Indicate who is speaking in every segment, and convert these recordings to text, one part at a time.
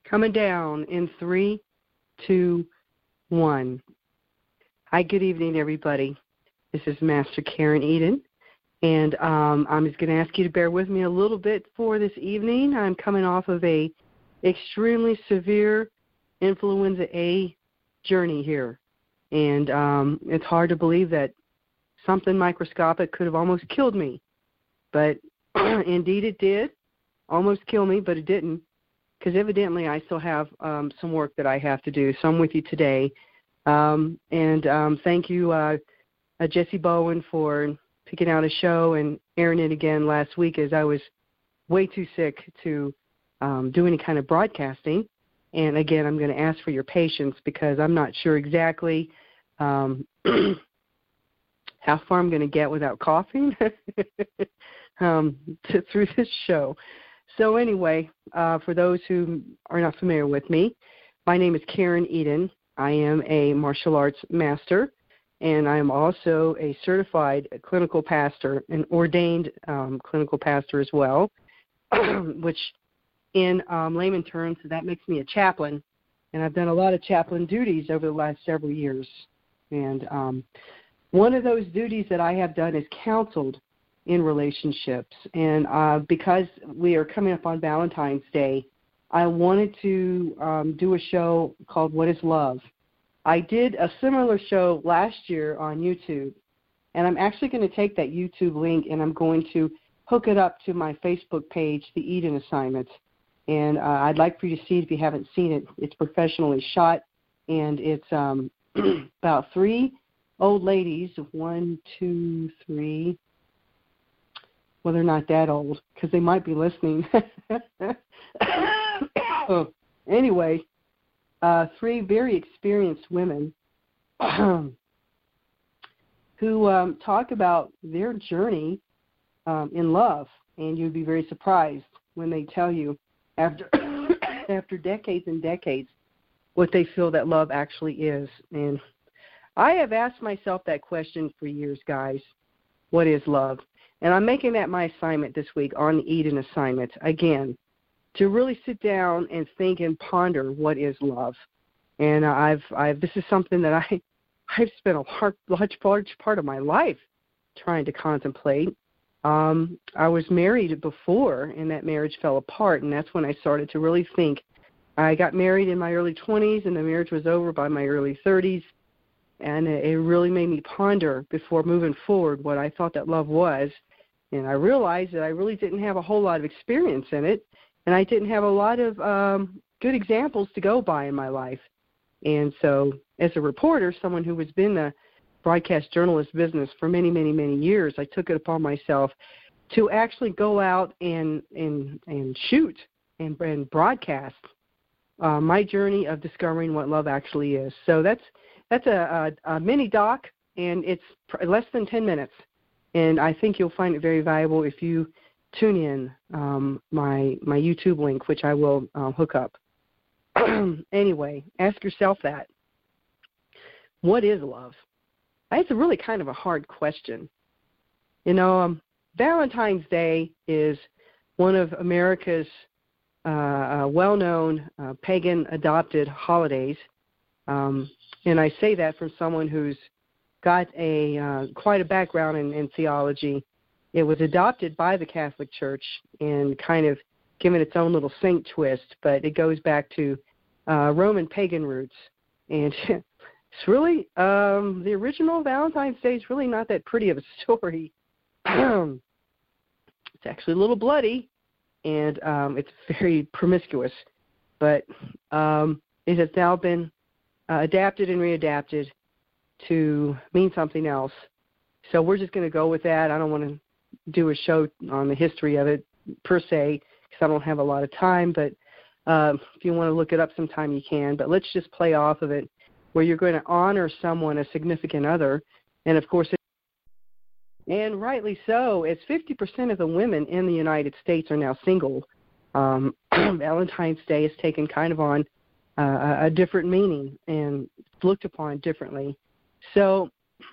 Speaker 1: Coming down in 3, 2, 1. Hi, good evening, everybody. This is Master Karen Eden, and I'm just going to ask you to bear with me a little bit for this evening. I'm coming off of a extremely severe influenza A journey here, and it's hard to believe that something microscopic could have almost killed me, but indeed it did almost kill me, but it didn't. Because evidently I still have some work that I have to do. So I'm with you today. And thank you, Jesse Bowen, for picking out a show and airing it again last week, as I was way too sick to do any kind of broadcasting. And again, I'm going to ask for your patience because I'm not sure exactly how far I'm going to get without coughing through this show. So anyway, for those who are not familiar with me, my name is Karen Eden. I am a martial arts master, and I am also a certified clinical pastor, an ordained clinical pastor as well, which in layman terms, that makes me a chaplain, and I've done a lot of chaplain duties over the last several years. And one of those duties that I have done is counseled in relationships. And because we are coming up on Valentine's Day, I wanted to do a show called What is Love? I did a similar show last year on YouTube, and I'm actually going to take that YouTube link and I'm going to hook it up to my Facebook page, The Eden Assignment. And I'd like for you to see it if you haven't seen it. It's professionally shot, and it's about 3 old ladies, 1, 2, 3. Well, they're not that old because they might be listening. Anyway, 3 very experienced women who talk about their journey in love, and you'd be very surprised when they tell you after after decades and decades what they feel that love actually is. And I have asked myself that question for years, guys. What is love? And I'm making that my assignment this week on the Eden Assignment, again, to really sit down and think and ponder what is love. And this is something that I've spent a large part of my life trying to contemplate. I was married before, and that marriage fell apart, and that's when I started to really think. I got married in my early 20s, and the marriage was over by my early 30s. And it really made me ponder before moving forward what I thought that love was. And I realized that I really didn't have a whole lot of experience in it, and I didn't have a lot of good examples to go by in my life. And so as a reporter, someone who has been the broadcast journalist business for many, many, many years, I took it upon myself to actually go out and shoot and broadcast my journey of discovering what love actually is. So that's a mini doc, and it's less than 10 minutes. And I think you'll find it very valuable if you tune in my YouTube link, which I will hook up. Anyway, ask yourself that. What is love? It's a really kind of a hard question. You know, Valentine's Day is one of America's well-known pagan adopted holidays. And I say that from someone who's got quite a background in theology. It was adopted by the Catholic Church and kind of given its own little saint twist, but it goes back to Roman pagan roots. And it's really, the original Valentine's Day is really not that pretty of a story. It's actually a little bloody, and it's very promiscuous. But it has now been adapted and readapted to mean something else. So we're just going to go with that. I don't want to do a show on the history of it per se because I don't have a lot of time, but if you want to look it up sometime you can. But let's just play off of it where you're going to honor someone, a significant other, and of course, and rightly so, as 50% of the women in the United States are now single. Valentine's Day is taken kind of on a different meaning and looked upon differently. So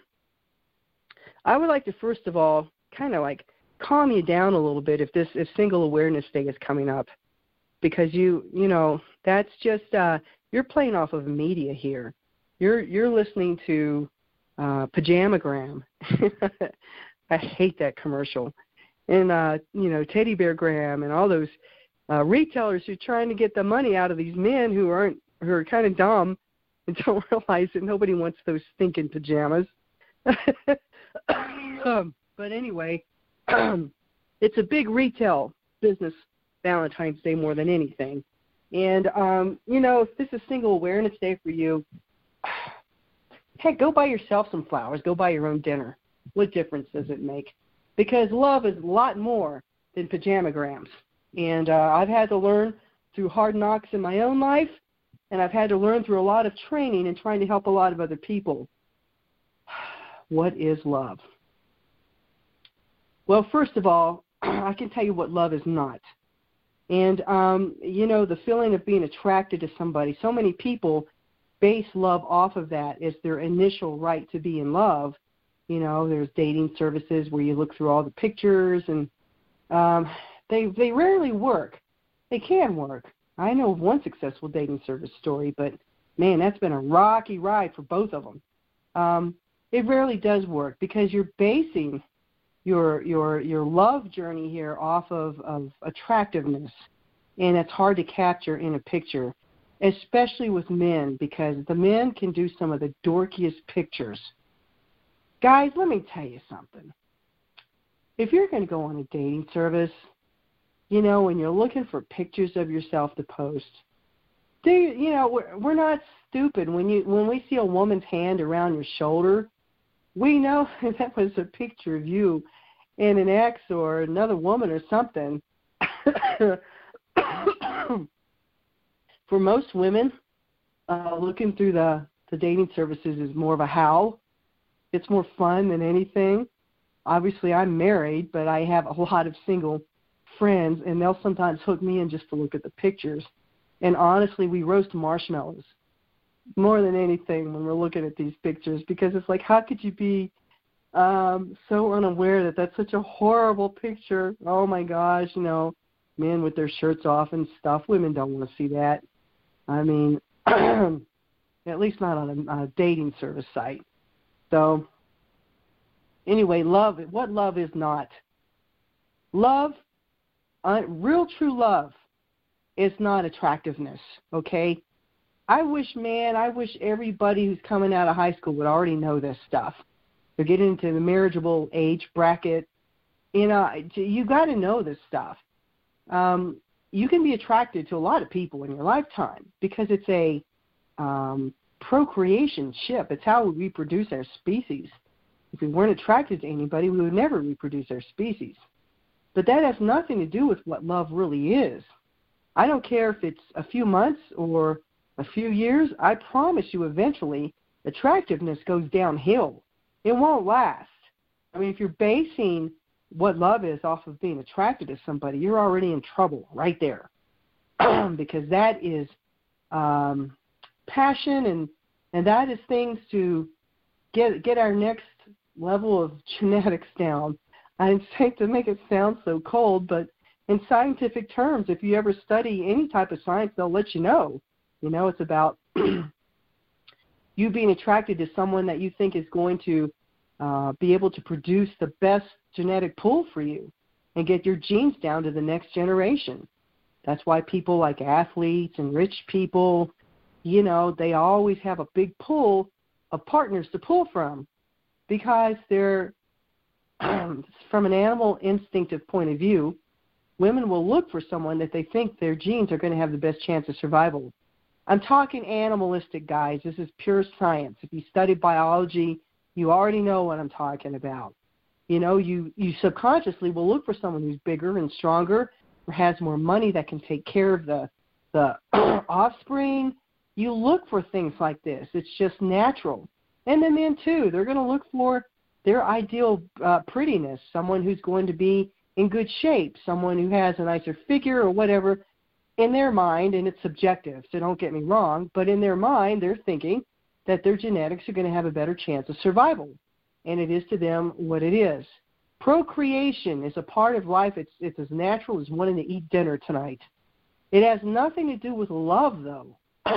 Speaker 1: I would like to first of all kind of like calm you down a little bit if Single Awareness Day is coming up, because that's just you're playing off of media here. You're listening to Pajamagram. I hate that commercial. And Teddy Bear Gram and all those retailers who are trying to get the money out of these men who are kind of dumb and don't realize that nobody wants those stinking pajamas. But anyway, it's a big retail business Valentine's Day more than anything. And, if this is Single Awareness Day for you, heck, go buy yourself some flowers. Go buy your own dinner. What difference does it make? Because love is a lot more than pajamagrams. And I've had to learn through hard knocks in my own life, and I've had to learn through a lot of training and trying to help a lot of other people. What is love? Well, first of all, I can tell you what love is not. And, the feeling of being attracted to somebody, so many people base love off of that as their initial right to be in love. There's dating services where you look through all the pictures, and they rarely work. They can work. I know of one successful dating service story, but, man, that's been a rocky ride for both of them. It rarely does work because you're basing your love journey here off of attractiveness, and it's hard to capture in a picture, especially with men, because the men can do some of the dorkiest pictures. Guys, let me tell you something. If you're going to go on a dating service, when you're looking for pictures of yourself to post, we're not stupid. When we see a woman's hand around your shoulder, we know that was a picture of you and an ex or another woman or something. For most women, looking through the dating services is more of a howl. It's more fun than anything. Obviously, I'm married, but I have a lot of single friends, and they'll sometimes hook me in just to look at the pictures. And honestly, we roast marshmallows more than anything when we're looking at these pictures, because it's like, how could you be so unaware that that's such a horrible picture? Oh, my gosh, men with their shirts off and stuff. Women don't want to see that. I mean, at least not on a dating service site. So, anyway, what love is not. Love, real true love, is not attractiveness, okay? I wish everybody who's coming out of high school would already know this stuff. They're getting into the marriageable age bracket. You got to know this stuff. You can be attracted to a lot of people in your lifetime because it's a procreation ship. It's how we reproduce our species. If we weren't attracted to anybody, we would never reproduce our species. But that has nothing to do with what love really is. I don't care if it's a few months or a few years. I promise you eventually attractiveness goes downhill. It won't last. I mean, if you're basing what love is off of being attracted to somebody, you're already in trouble right there. Because that is passion, and that is things to get our next level of genetics down. I hate to make it sound so cold, but in scientific terms, if you ever study any type of science, they'll let you know. It's about you being attracted to someone that you think is going to be able to produce the best genetic pool for you and get your genes down to the next generation. That's why people like athletes and rich people, they always have a big pool of partners to pull from, because they're, from an animal instinctive point of view, women will look for someone that they think their genes are going to have the best chance of survival. I'm talking animalistic, guys. This is pure science. If you study biology, you already know what I'm talking about. You subconsciously will look for someone who's bigger and stronger or has more money that can take care of the offspring. You look for things like this. It's just natural. And the men, too, they're going to look for their ideal prettiness, someone who's going to be in good shape, someone who has a nicer figure or whatever in their mind, and it's subjective, so don't get me wrong, but in their mind they're thinking that their genetics are going to have a better chance of survival, and it is to them what it is. Procreation is a part of life. It's as natural as wanting to eat dinner tonight. It has nothing to do with love, though.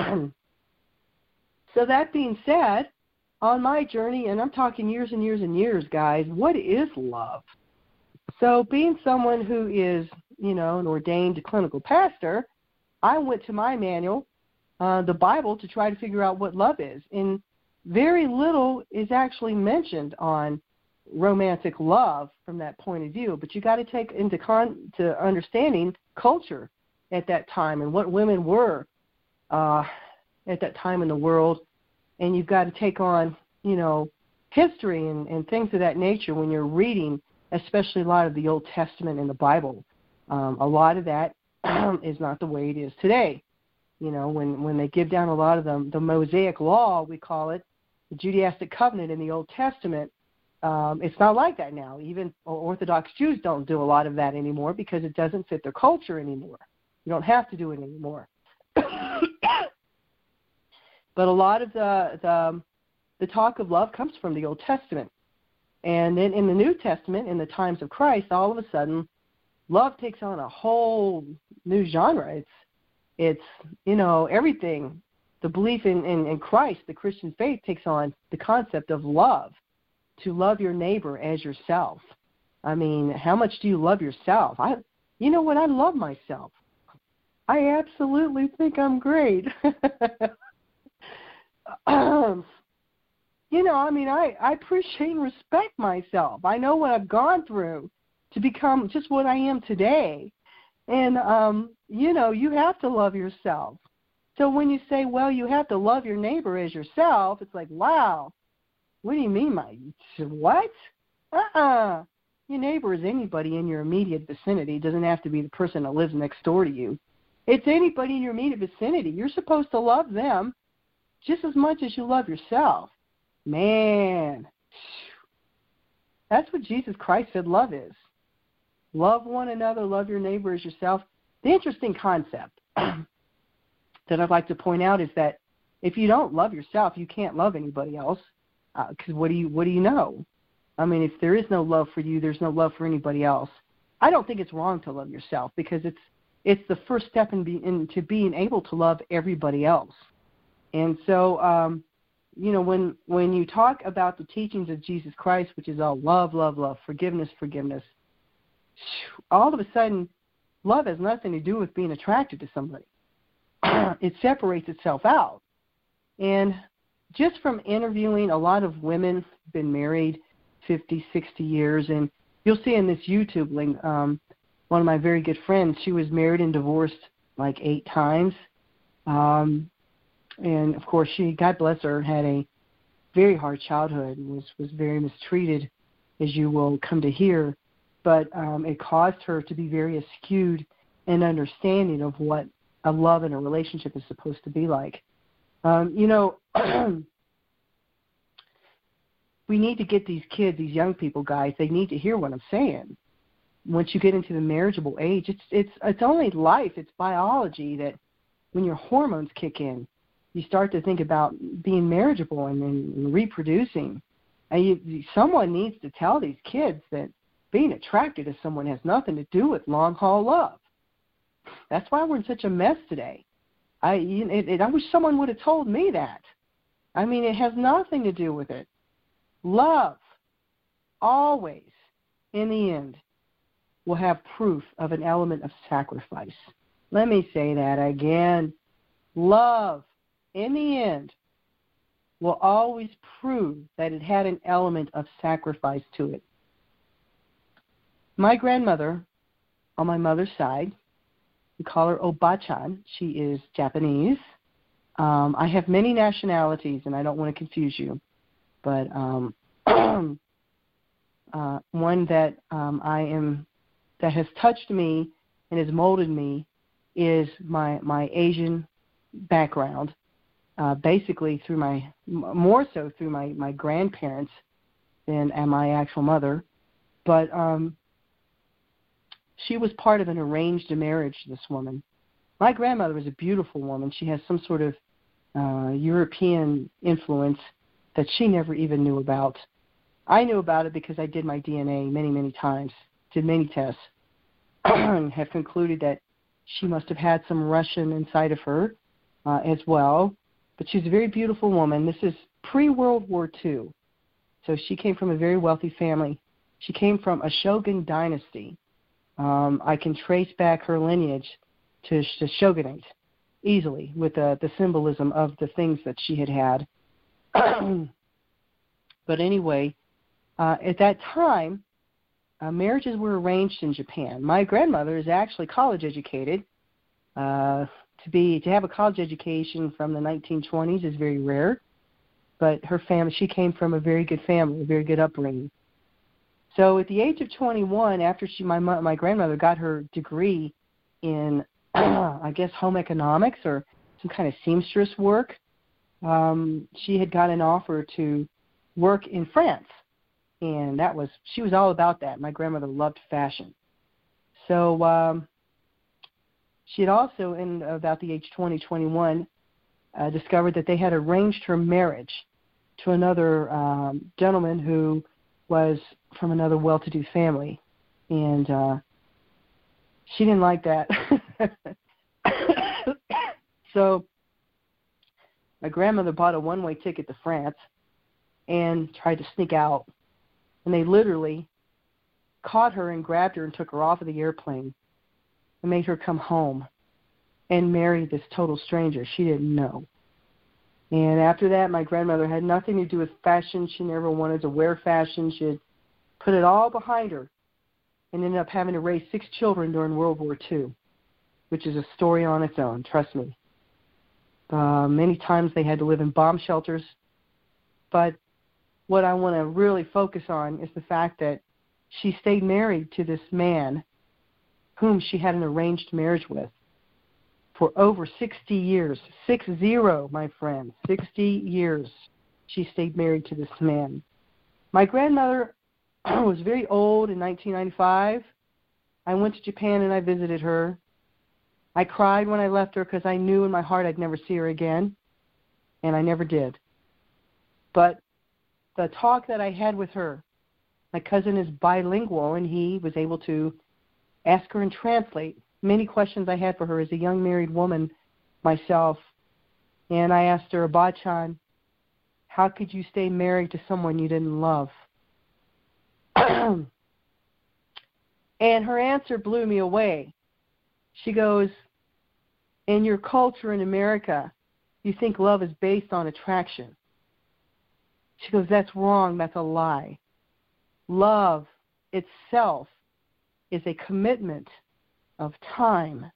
Speaker 1: So that being said, on my journey, and I'm talking years and years and years, guys, what is love? So being someone who is, an ordained clinical pastor, I went to my manual, the Bible, to try to figure out what love is. And very little is actually mentioned on romantic love from that point of view. But you got to take into to understanding culture at that time and what women were at that time in the world. And you've got to take on, history and things of that nature when you're reading, especially a lot of the Old Testament and the Bible. A lot of that is not the way it is today. When they give down a lot of the Mosaic law, we call it, the Judaic covenant in the Old Testament, it's not like that now. Even Orthodox Jews don't do a lot of that anymore because it doesn't fit their culture anymore. You don't have to do it anymore. But a lot of the talk of love comes from the Old Testament. And then in the New Testament, in the times of Christ, all of a sudden, love takes on a whole new genre. It's everything. The belief in Christ, the Christian faith, takes on the concept of love, to love your neighbor as yourself. I mean, how much do you love yourself? You know what? I love myself. I absolutely think I'm great. I appreciate and respect myself. I know what I've gone through to become just what I am today. And, you have to love yourself. So when you say, well, you have to love your neighbor as yourself, it's like, wow, what do you mean, what? Your neighbor is anybody in your immediate vicinity. It doesn't have to be the person that lives next door to you. It's anybody in your immediate vicinity. You're supposed to love them just as much as you love yourself. Man, that's what Jesus Christ said love is. Love one another, love your neighbor as yourself. The interesting concept that I'd like to point out is that if you don't love yourself, you can't love anybody else. Because what do you know? I mean, if there is no love for you, there's no love for anybody else. I don't think it's wrong to love yourself because it's the first step into being able to love everybody else. And so, when you talk about the teachings of Jesus Christ, which is all love, love, love, forgiveness, forgiveness, all of a sudden, love has nothing to do with being attracted to somebody. It separates itself out. And just from interviewing a lot of women who've been married 50, 60 years, and you'll see in this YouTube link, one of my very good friends, she was married and divorced like 8 times. And, of course, she, God bless her, had a very hard childhood and was very mistreated, as you will come to hear. But it caused her to be very skewed and understanding of what a love and a relationship is supposed to be like. We need to get these kids, these young people, guys, they need to hear what I'm saying. Once you get into the marriageable age, it's only life, it's biology that when your hormones kick in, you start to think about being marriageable and reproducing. And someone needs to tell these kids that being attracted to someone has nothing to do with long-haul love. That's why we're in such a mess today. I wish someone would have told me that. I mean, it has nothing to do with it. Love, always, in the end, will have proof of an element of sacrifice. Let me say that again. Love, in the end, will always prove that it had an element of sacrifice to it. My grandmother, on my mother's side, we call her Obachan. She is Japanese. I have many nationalities, and I don't want to confuse you. But one that that has touched me and has molded me is my Asian background. Basically, more so through my grandparents than my actual mother. But she was part of an arranged marriage, this woman. My grandmother was a beautiful woman. She has some sort of European influence that she never even knew about. I knew about it because I did my DNA many, many times, did many tests, and have concluded that She must have had some Russian inside of her as well. But she's a very beautiful woman. This is pre-World War II. So she came from a very wealthy family. She came from a shogun dynasty. I can trace back her lineage to shogunate easily with the symbolism of the things that she had. But anyway, at that time, marriages were arranged in Japan. My grandmother is actually college educated. To have a college education from the 1920s is very rare. But her family, she came from a very good family, a very good upbringing. So at the age of 21, after my grandmother got her degree in, I guess, home economics or some kind of seamstress work, she had got an offer to work in France. And she was all about that. My grandmother loved fashion. So she had also, in about the age 20, 21, discovered that they had arranged her marriage to another gentleman who was from another well-to-do family. And she didn't like that. So my grandmother bought a one-way ticket to France and tried to sneak out. And they literally caught her and grabbed her and took her off of the airplane and made her come home and marry this total stranger she didn't know. And after that, my grandmother had nothing to do with fashion. She never wanted to wear fashion. She had put it all behind her and ended up having to raise 6 children during World War II, which is a story on its own, trust me. Many times they had to live in bomb shelters. But what I want to really focus on is the fact that she stayed married to this man whom she had an arranged marriage with for over 60 years. 60, my friend, 60 years she stayed married to this man. My grandmother was very old in 1995. I went to Japan and I visited her. I cried when I left her because I knew in my heart I'd never see her again, and I never did. But the talk that I had with her, my cousin is bilingual, and he was able to ask her and translate many questions I had for her as a young married woman myself. And I asked her, Abachan, how could you stay married to someone you didn't love? And her answer blew me away. She goes, in your culture in America, you think love is based on attraction. She goes, that's wrong, that's a lie. Love itself is a commitment of time.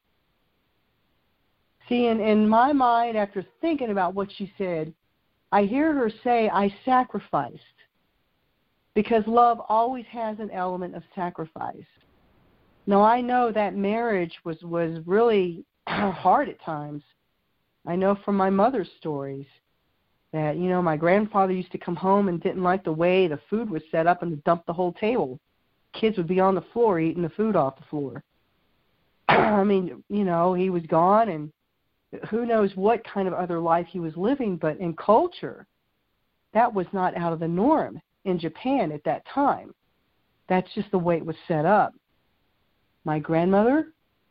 Speaker 1: See, in my mind, after thinking about what she said, I hear her say, I sacrificed. Because love always has an element of sacrifice. Now, I know that marriage was really hard at times. I know from my mother's stories that, my grandfather used to come home and didn't like the way the food was set up and dump the whole table. Kids would be on the floor eating the food off the floor. I mean, he was gone, and who knows what kind of other life he was living, but in culture, that was not out of the norm in Japan at that time. That's just the way it was set up. My grandmother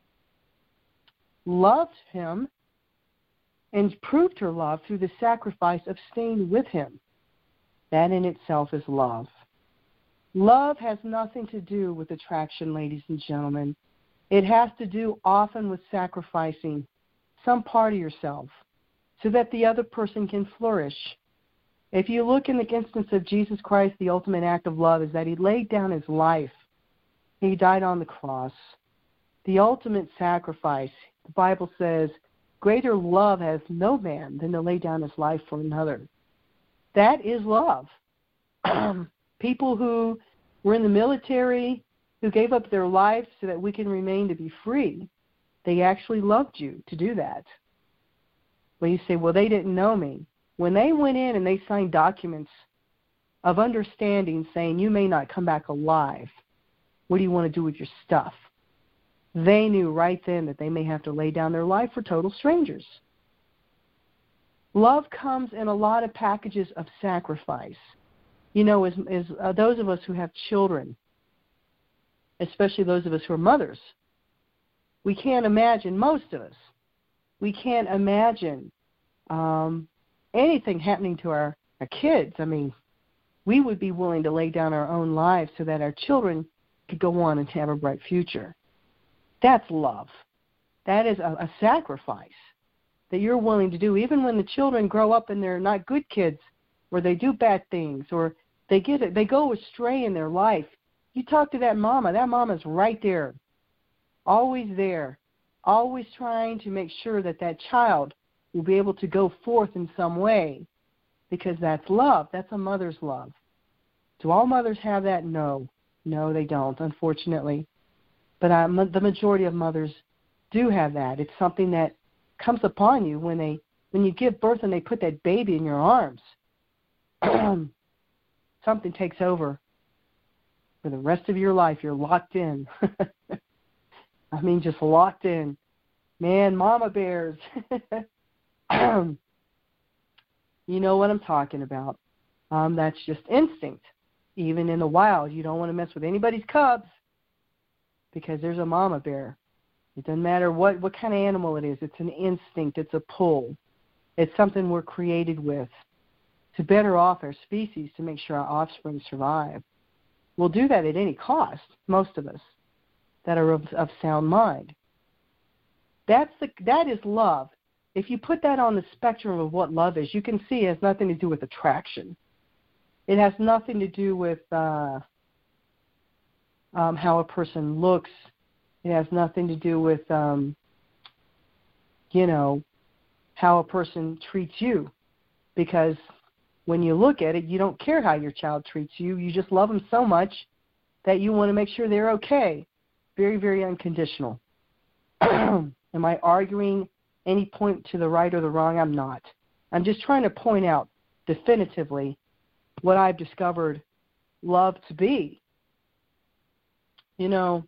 Speaker 1: loved him and proved her love through the sacrifice of staying with him. That in itself is love. Love has nothing to do with attraction, ladies and gentlemen. It has to do often with sacrificing some part of yourself so that the other person can flourish. If you look in the instance of Jesus Christ, the ultimate act of love is that he laid down his life. He died on the cross. The ultimate sacrifice, the Bible says, greater love has no man than to lay down his life for another. That is love. People who were in the military, who gave up their lives so that we can remain to be free, they actually loved you to do that. Well, you say, well, they didn't know me. When they went in and they signed documents of understanding saying you may not come back alive, what do you want to do with your stuff? They knew right then that they may have to lay down their life for total strangers. Love comes in a lot of packages of sacrifice. As those of us who have children, especially those of us who are mothers, we can't imagine, most of us, we can't imagine anything happening to our kids. I mean, we would be willing to lay down our own lives so that our children could go on and have a bright future. That's love. That is a sacrifice that you're willing to do, even when the children grow up and they're not good kids, or they do bad things, or they go astray in their life. You talk to that mama's right there, always trying to make sure that that child will be able to go forth in some way, because that's love. That's a mother's love. Do all mothers have that? No, they don't, unfortunately. But the majority of mothers do have that. It's something that comes upon you when you give birth and they put that baby in your arms. Something takes over. For the rest of your life, you're locked in. I mean, just locked in. Man, mama bears. You know what I'm talking about. That's just instinct. Even in the wild, you don't want to mess with anybody's cubs because there's a mama bear. It doesn't matter what kind of animal it is. It's an instinct. It's a pull. It's something we're created with to better off our species, to make sure our offspring survive. We'll do that at any cost, most of us that are of sound mind. That is love. If you put that on the spectrum of what love is, you can see it has nothing to do with attraction. It has nothing to do with how a person looks. It has nothing to do with, how a person treats you. Because when you look at it, you don't care how your child treats you. You just love them so much that you want to make sure they're okay. Very, very unconditional. Am I arguing any point to the right or the wrong? I'm not. I'm just trying to point out definitively what I've discovered love to be. The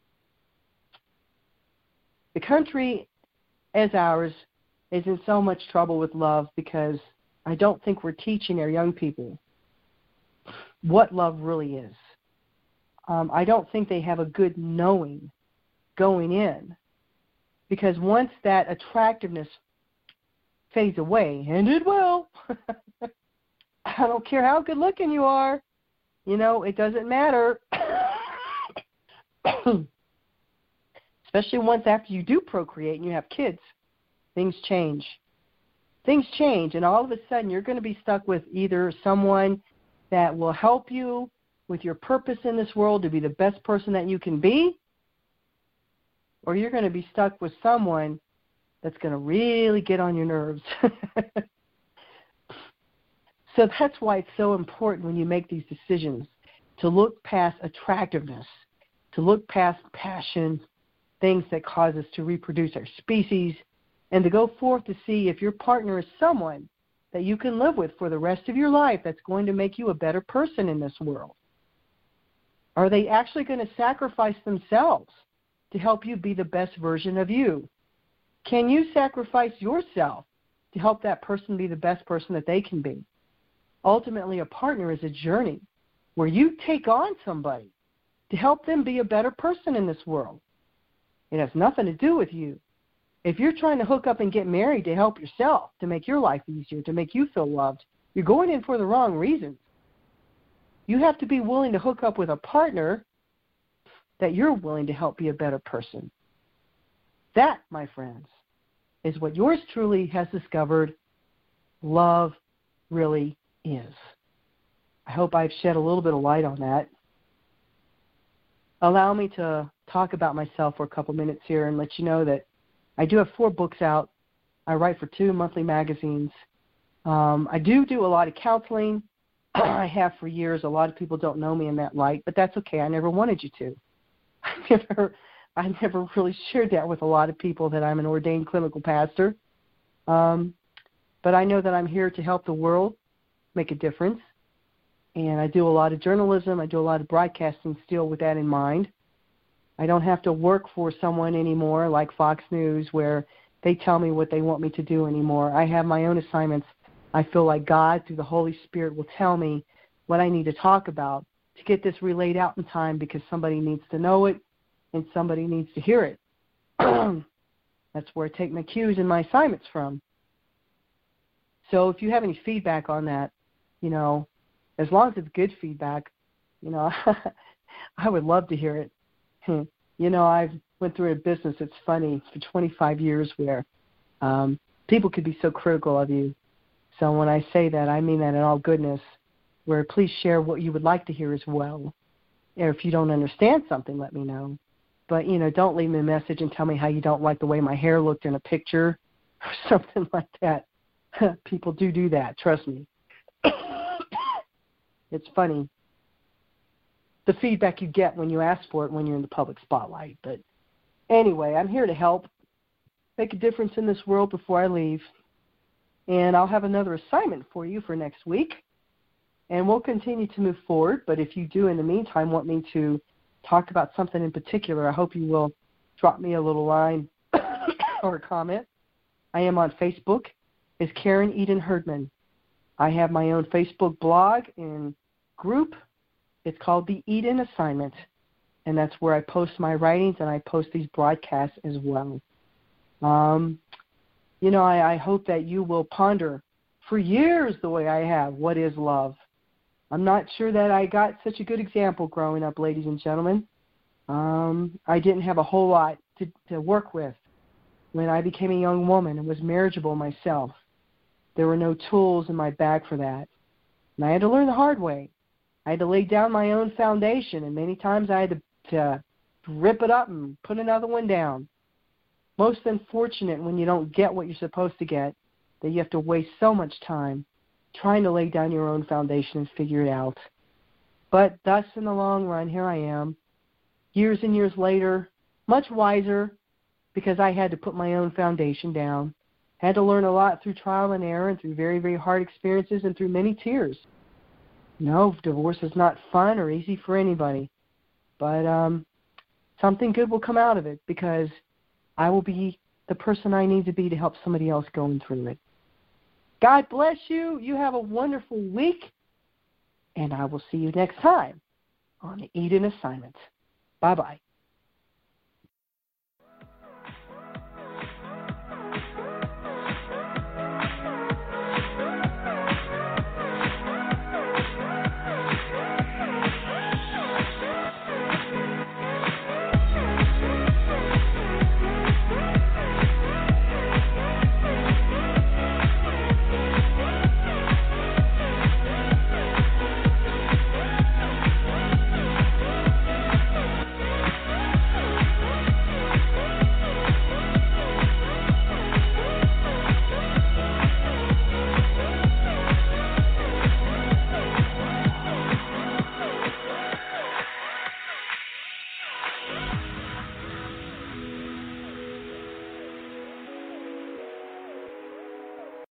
Speaker 1: country as ours is in so much trouble with love because I don't think we're teaching our young people what love really is. I don't think they have a good knowing going in, because once that attractiveness fades away, and it will, I don't care how good looking you are, it doesn't matter. Especially once after you do procreate and you have kids, things change. Things change, and all of a sudden you're going to be stuck with either someone that will help you with your purpose in this world to be the best person that you can be, or you're going to be stuck with someone that's going to really get on your nerves. So that's why it's so important when you make these decisions to look past attractiveness, to look past passion, things that cause us to reproduce our species, and to go forth to see if your partner is someone that you can live with for the rest of your life that's going to make you a better person in this world. Are they actually going to sacrifice themselves to help you be the best version of you? Can you sacrifice yourself to help that person be the best person that they can be? Ultimately, a partner is a journey where you take on somebody to help them be a better person in this world. It has nothing to do with you. If you're trying to hook up and get married to help yourself, to make your life easier, to make you feel loved, you're going in for the wrong reasons. You have to be willing to hook up with a partner that you're willing to help be a better person. That, my friends, is what yours truly has discovered love really is. I hope I've shed a little bit of light on that. Allow me to talk about myself for a couple minutes here and let you know that I do have 4 books out. I write for 2 monthly magazines. I do a lot of counseling. I have for years. A lot of people don't know me in that light, but that's okay. I never wanted you to. I never really shared that with a lot of people, that I'm an ordained clinical pastor. But I know that I'm here to help the world make a difference. And I do a lot of journalism. I do a lot of broadcasting still with that in mind. I don't have to work for someone anymore like Fox News where they tell me what they want me to do anymore. I have my own assignments. I feel like God, through the Holy Spirit, will tell me what I need to talk about to get this relayed out in time, because somebody needs to know it and somebody needs to hear it. That's where I take my cues and my assignments from. So if you have any feedback on that, as long as it's good feedback, I would love to hear it. I've went through a business, it's funny, for 25 years where people could be so critical of you. So when I say that, I mean that in all goodness, where please share what you would like to hear as well. Or if you don't understand something, let me know. But, don't leave me a message and tell me how you don't like the way my hair looked in a picture or something like that. People do that, trust me. It's funny, the feedback you get when you ask for it when you're in the public spotlight. But anyway, I'm here to help make a difference in this world before I leave. And I'll have another assignment for you for next week. And we'll continue to move forward. But if you do, in the meantime, want me to talk about something in particular, I hope you will drop me a little line or a comment. I am on Facebook as Karen Eden Herdman. I have my own Facebook blog and group. It's called The Eden Assignment, and that's where I post my writings and I post these broadcasts as well. I hope that you will ponder for years the way I have, what is love? I'm not sure that I got such a good example growing up, ladies and gentlemen. I didn't have a whole lot to work with when I became a young woman and was marriageable myself. There were no tools in my bag for that. And I had to learn the hard way. I had to lay down my own foundation, and many times I had to rip it up and put another one down. Most unfortunate when you don't get what you're supposed to get, that you have to waste so much time trying to lay down your own foundation and figure it out. But thus, in the long run, here I am, years and years later, much wiser, because I had to put my own foundation down. Had to learn a lot through trial and error and through very, very hard experiences and through many tears. No, divorce is not fun or easy for anybody. But something good will come out of it, because I will be the person I need to be to help somebody else going through it. God bless you. You have a wonderful week. And I will see you next time on the Eden Assignment. Bye-bye.